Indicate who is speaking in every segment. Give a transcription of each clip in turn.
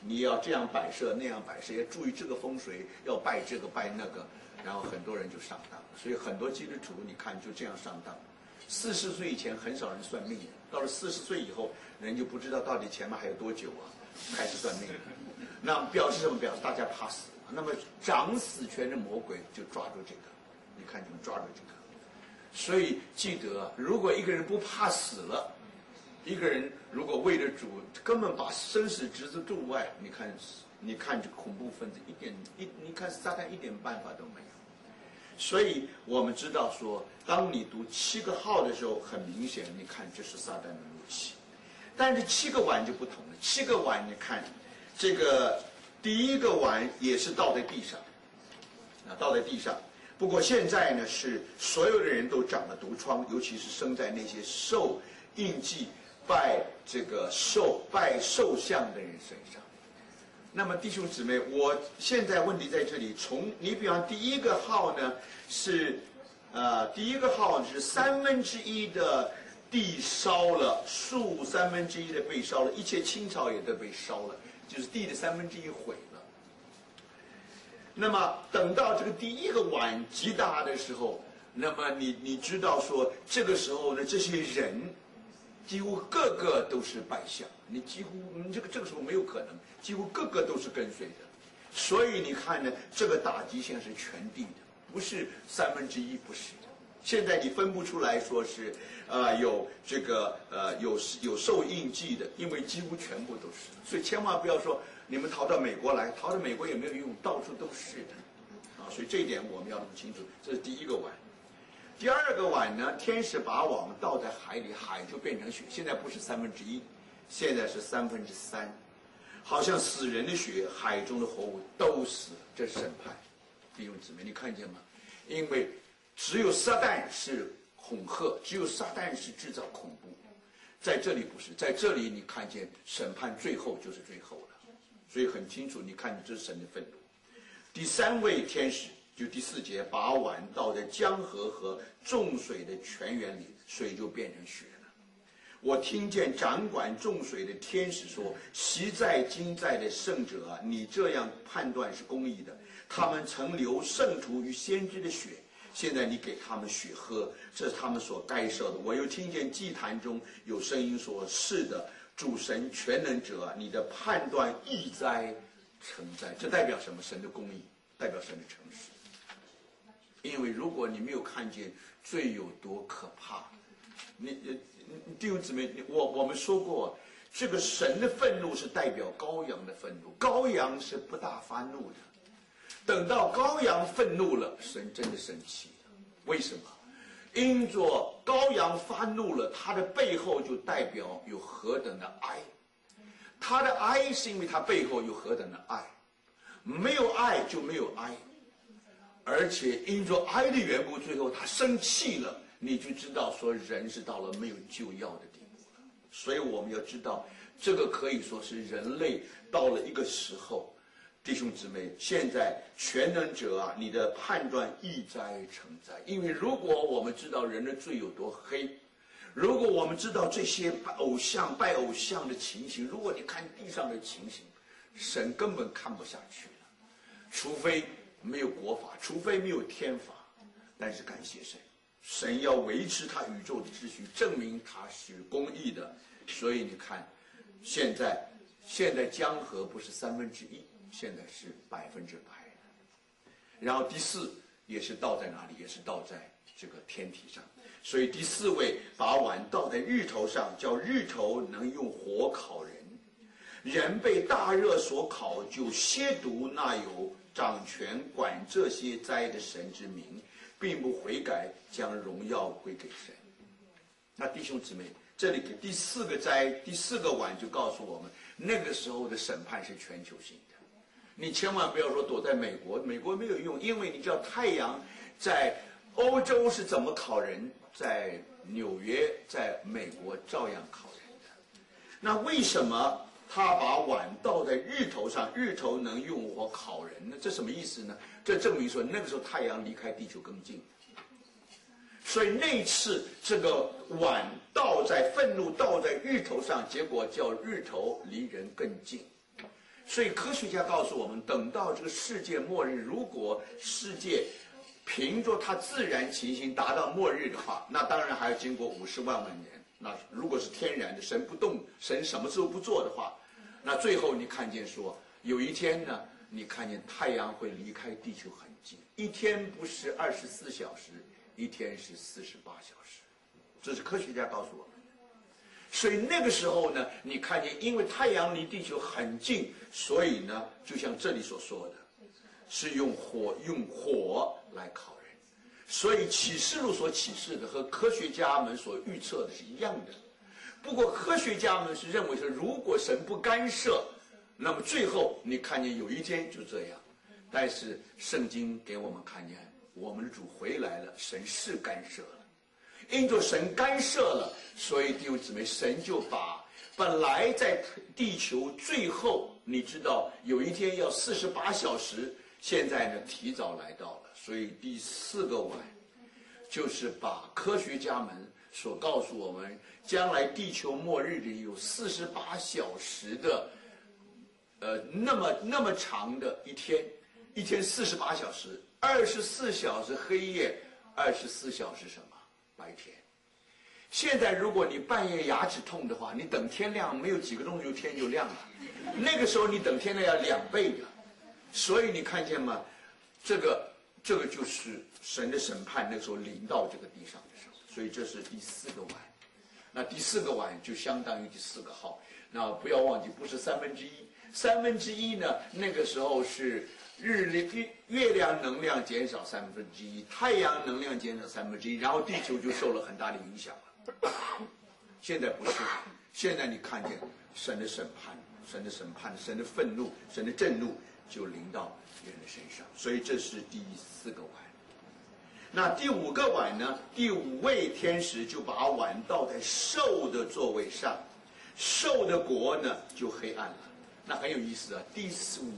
Speaker 1: 你要这样摆设那样摆设，要注意这个风水，要拜这个拜那个，然后很多人就上当。所以很多基督徒你看就这样上当。40岁以前很少人算命的，到了40岁以后，人就不知道到底前面还有多久啊，开始算命了。那表示什么？表示大家怕死。那么掌死权的魔鬼就抓住这个，你看你们抓住这个。所以记得，如果一个人不怕死了，一个人如果为了主根本把生死置之度外，你看这恐怖分子你看撒旦一点办法都没有。所以我们知道说，当你读7个号的时候，很明显，你看这是撒旦的怒气。但是7个碗就不同了，7个碗你看，这个第一个碗也是倒在地上，倒在地上。不过现在呢，是所有的人都长了毒疮，尤其是生在那些受印记、拜兽像的人身上。那么弟兄姊妹，我现在问题在这里，你比方第一个号呢是第一个号是1/3的地烧了，树1/3的被烧了，一切青草也都被烧了，就是地的1/3毁了。那么等到这个第一个碗极大的时候，那么你知道说，这个时候呢，这些人几乎个个都是拜相，你这个时候没有可能，几乎个个都是跟随的。所以你看呢，这个打击现在是全地的，不是1/3，不是的。现在你分不出来说是有这个有受印记的，因为几乎全部都是。所以千万不要说你们逃到美国来，逃到美国也没有用，到处都是的啊。所以这一点我们要弄清楚，这是第一个碗。第二个碗呢，天使把网倒在海里，海就变成血。现在不是1/3，现在是3/3，好像死人的血，海中的活物都死了。这是审判，弟兄姊妹，你看见吗？因为只有撒旦是恐吓，只有撒旦是制造恐怖。在这里不是，在这里你看见审判最后就是最后了，所以很清楚，你看这是神的愤怒。第3位天使。就第4节，把碗倒在江河和众水的泉源里，水就变成血了。我听见掌管众水的天使说：“昔在今在的圣者啊，你这样判断是公义的。他们曾流圣徒与先知的血，现在你给他们血喝，这是他们所该受的。”我又听见祭坛中有声音说：“是的，主神全能者啊，你的判断义哉，诚哉。”这代表什么？神的公义，代表神的诚实。因为如果你没有看见罪有多可怕，弟兄姊妹，我们说过，这个神的愤怒是代表羔羊的愤怒，羔羊是不大发怒的。等到羔羊愤怒了，神真的生气了。为什么？因着羔羊发怒了，他的背后就代表有何等的哀。他的哀是因为他背后有何等的爱，没有爱就没有哀。而且因着爱的缘故，最后他生气了，你就知道说人是到了没有救药的地步了。所以我们要知道，这个可以说是人类到了一个时候，弟兄姊妹，现在全能者啊，你的判断义哉诚哉。因为如果我们知道人的罪有多黑，如果我们知道这些拜偶像的情形，如果你看地上的情形，神根本看不下去了，除非没有国法，除非没有天法。但是感谢神，神要维持他宇宙的秩序，证明他是公义的。所以你看，现在江河不是1/3，现在是100%。然后第4也是倒在哪里？也是倒在这个天体上。所以第4位把碗倒在日头上，叫日头能用火烤人。人被大热所烤，就亵渎那有掌权管这些灾的神之名，并不悔改，将荣耀归给神。那弟兄姊妹，这里给第4个灾，第4个碗就告诉我们，那个时候的审判是全球性的。你千万不要说躲在美国，美国没有用，因为你知道太阳在欧洲是怎么烤人，在纽约，在美国照样烤人的。那为什么他把碗倒在日头上，日头能用火烤人呢？这什么意思呢？这证明说那个时候太阳离开地球更近。所以那次这个碗愤怒倒在日头上，结果叫日头离人更近。 所以科学家告诉我们，等到这个世界末日，如果世界凭着它自然情形达到末日的话，那当然还要经过50万年。那如果是天然的，神不动，神什么事都不做的话，那最后你看见说，有一天呢，你看见太阳会离开地球很近，一天不是24小时，一天是48小时，这是科学家告诉我们。所以那个时候呢，你看见，因为太阳离地球很近，所以呢，就像这里所说的，是用火来烤人。所以启示录所启示的和科学家们所预测的是一样的。不过科学家们是认为说，如果神不干涉，那么最后你看见有一天就这样。但是圣经给我们看见，我们的主回来了，神是干涉了。因着神干涉了，所以弟兄姊妹，神就把本来在地球最后，你知道有一天要48小时，现在呢提早来到了。所以第4个晚，就是把科学家们所告诉我们，将来地球末日里有48小时的，那么长的一天，一天48小时，24小时黑夜，24小时什么？白天。现在如果你半夜牙齿痛的话，你等天亮没有几个钟头天就亮了，那个时候你等天亮要2倍的。所以你看见吗？这个就是神的审判，那个时候临到这个地上的时候。所以这是第4个晚。那第4个晚就相当于第4个号。那不要忘记，不是1/3，1/3呢，那个时候是月亮能量减少1/3，太阳能量减少1/3，然后地球就受了很大的影响了。现在不是，现在你看见神的审判，神的愤怒，神的震怒就临到人的身上。所以这是第4个晚。那第5个晚呢？第5位天使就把碗倒在兽的座位上，兽的国呢就黑暗了。那很有意思啊。第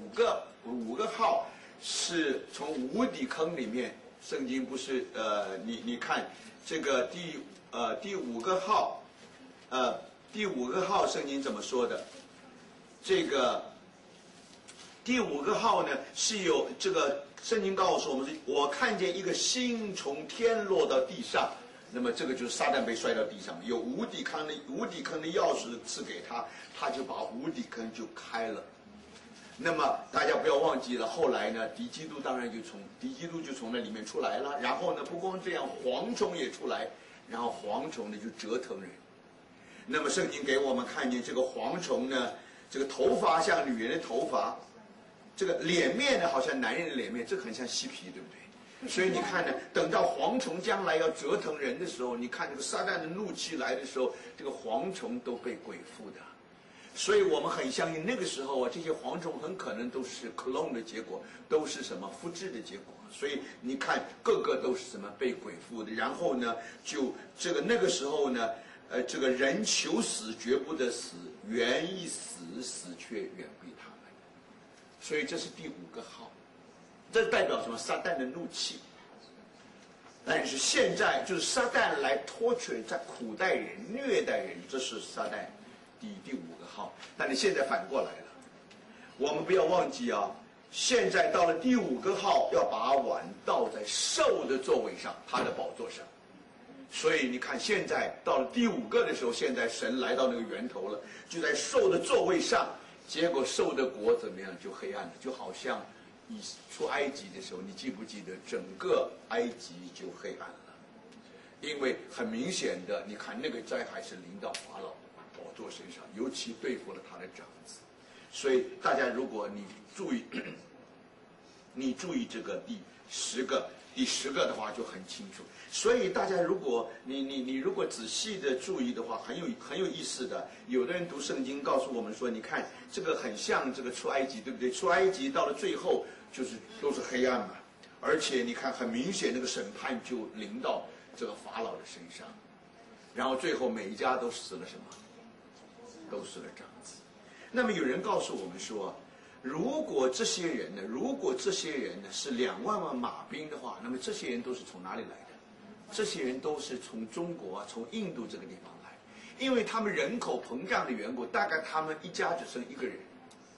Speaker 1: 5个号是从无底坑里面，圣经不是你看这个第5个号，第5个号圣经怎么说的？这个第5个号呢是有这个圣经告诉我们，我看见一个星从天落到地上。那么这个就是撒旦被摔到地上，有无底坑的钥匙赐给他，他就把无底坑就开了。那么大家不要忘记了，后来呢，敌基督就从那里面出来了。然后呢，不光这样，蝗虫也出来，然后蝗虫呢就折腾人。那么圣经给我们看见这个蝗虫呢，这个头发像女人的头发，这个脸面呢好像男人的脸面，这个很像嬉皮，对不对？所以你看呢，等到蝗虫将来要折腾人的时候，你看这个撒旦的怒气来的时候，这个蝗虫都被鬼附的。所以我们很相信那个时候啊，这些蝗虫很可能都是 clone 的结果，都是什么复制的结果。所以你看个个都是什么被鬼附的。然后呢，就那个时候呢，这个人求死绝不得死，原一死，死却远避他们。所以这是第5个号。这代表什么？撒旦的怒气。但是现在就是撒旦来拖取、在苦待人、虐待人，这是撒旦第5个号。但是现在反过来了，我们不要忘记啊，现在到了第5个号，要把碗倒在兽的座位上，他的宝座上。所以你看，现在到了第5个的时候，现在神来到那个源头了，就在兽的座位上。结果兽的国怎么样？就黑暗了，就好像出埃及的时候，你记不记得整个埃及就黑暗了？因为很明显的，你看那个灾害是临到法老宝座身上，尤其对付了他的长子。所以大家如果你注意这个第10个的话就很清楚。所以大家如果你如果仔细的注意的话，很有意思的。有的人读圣经告诉我们说，你看这个很像这个出埃及，对不对？出埃及到了最后都是黑暗嘛，而且你看很明显那个审判就临到这个法老的身上，然后最后每一家都死了什么？都死了长子。那么有人告诉我们说，如果这些人呢是2万马兵的话，那么这些人都是从哪里来的？这些人都是从中国从印度这个地方来，因为他们人口膨胀的缘故，大概他们一家只剩1个人，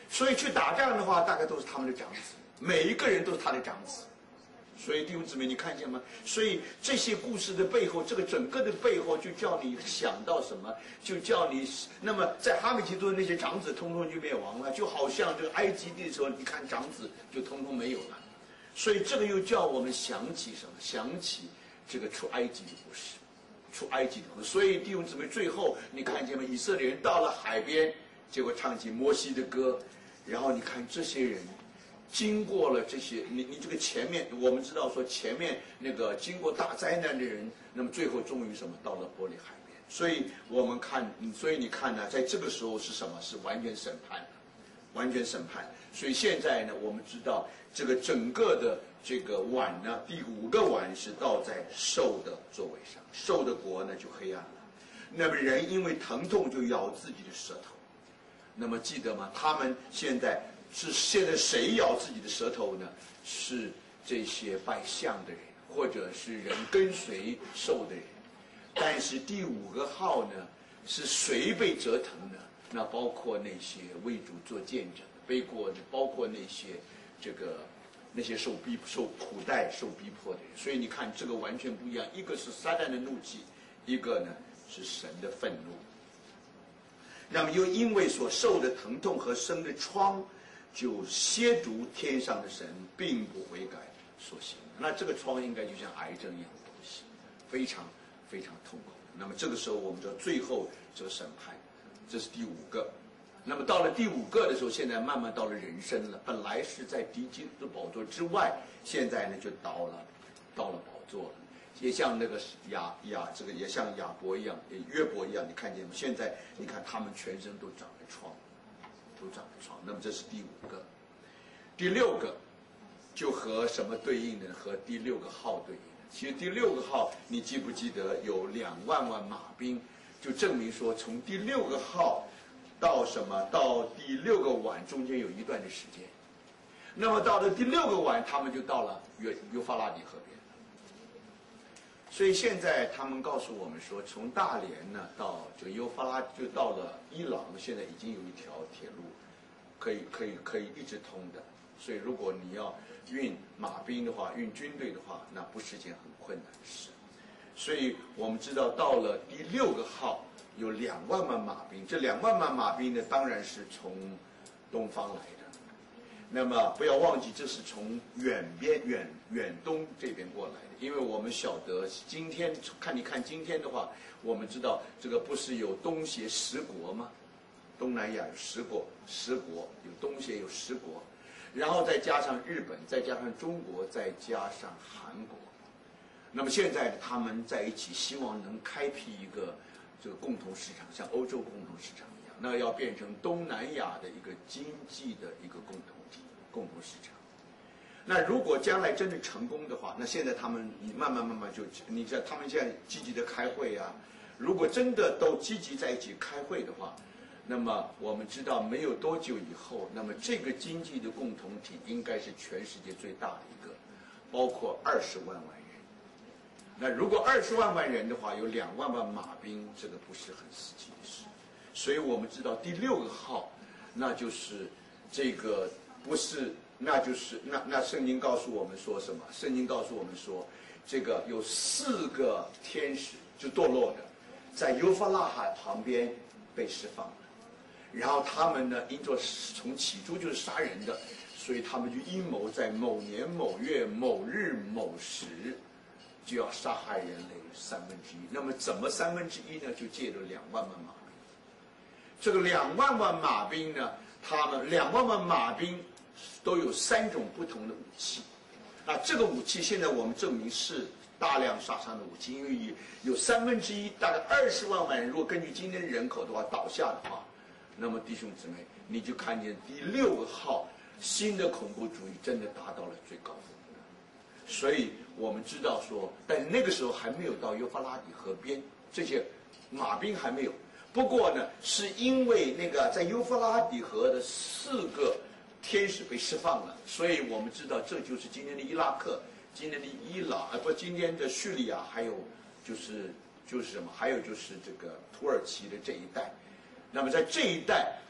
Speaker 1: 所以去打仗的话，大概都是他们的长子，每一个人都是他的长子。所以弟兄姊妹，你看见吗？所以这些故事的背后，这个整个的背后，就叫你想到什么？就叫你，那么在哈米提多那些长子，通通就灭亡了，就好像这个埃及地的时候，你看长子就通通没有了。所以这个又叫我们想起什么？想起这个出埃及的故事，出埃及的故事。所以弟兄姊妹，最后你看见吗？以色列人到了海边，结果唱起摩西的歌，然后你看这些人。经过了这些，你这个前面，我们知道说前面那个经过大灾难的人，那么最后终于什么到了玻璃海边。所以我们看，所以你看呢，在这个时候是什么？是完全审判，完全审判。所以现在呢，我们知道这个整个的这个碗呢，第5个碗是倒在兽的座位上，兽的国呢就黑暗了。那么人因为疼痛就咬自己的舌头。那么记得吗？他们现在谁咬自己的舌头呢？是这些拜相的人，或者是人跟随兽的人。但是第5个号呢，是谁被折腾呢？那包括那些为主做见证的，包括那些那些受苦待、受逼迫的人。所以你看，这个完全不一样。一个是撒旦的怒气，一个呢是神的愤怒。那么又因为所受的疼痛和生的疮，就亵渎天上的神，并不悔改所行。那这个疮应该就像癌症一样的东西，非常非常痛苦。那么这个时候我们就最后这个审判，这是第5个。那么到了第5个的时候，现在慢慢到了人生了。本来是在敌基督的宝座之外，现在呢就到了宝座了。也像那个也像亚伯一样，约伯一样，你看见吗？现在你看他们全身都长了疮，那么这是第5个。第6个就和什么对应呢？和第6个号对应。其实第6个号，你记不记得有2万万马兵？就证明说，从第6个号到第6个碗中间有一段的时间。那么到了第6个碗，他们就到了幼发拉底河边。所以现在他们告诉我们说，从大连呢到这个幼发拉就到了伊朗，现在已经有一条铁路，可以一直通的。所以如果你要运马兵的话，运军队的话，那不是件很困难的事。所以我们知道到了第6个号有2万万马兵，这2万万马兵呢，当然是从东方来的。那么不要忘记，这是从远东这边过来的，因为我们晓得今天看今天的话，我们知道这个不是有东协10国吗？东南亚有10国，有东协有10国，然后再加上日本，再加上中国，再加上韩国。那么现在他们在一起，希望能开辟一个这个共同市场，像欧洲共同市场一样，那要变成东南亚的一个经济的一个共同市场。那如果将来真的成功的话，那现在他们慢慢就，你知道他们现在积极的开会啊，如果真的都积极在一起开会的话，那么我们知道没有多久以后，那么这个经济的共同体应该是全世界最大的一个，包括20万人。那如果20万人的话，有2万万马兵，这个不是很实际的事。所以我们知道第6个号，那就是这个不是，那圣经告诉我们说什么？圣经告诉我们说，这个有4个天使就堕落的，在幼发拉海旁边被释放了。然后他们呢，因着从起初就是杀人的，所以他们就阴谋在某年某月某日某时就要杀害人类1/3。那么怎么1/3呢？就借着2万万马兵。这个2万万马兵呢，他们2万万马兵都有3种不同的武器。那这个武器现在我们证明是大量杀伤的武器，因为有1/3，大概20万人，如果根据今天的人口的话倒下的话，那么弟兄姊妹，你就看见第6个号新的恐怖主义真的达到了最高峰。所以我们知道说，但那个时候还没有到幼发拉底河边，这些马兵还没有。不过呢，是因为那个在幼发拉底河的4个天使被释放了，所以我们知道这就是今天的伊拉克、今天的伊朗，今天的叙利亚，还有就是什么？还有就是这个土耳其的这一带。那么在这一带，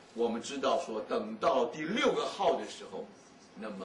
Speaker 1: 我们知道说，等到第6个号的时候，那么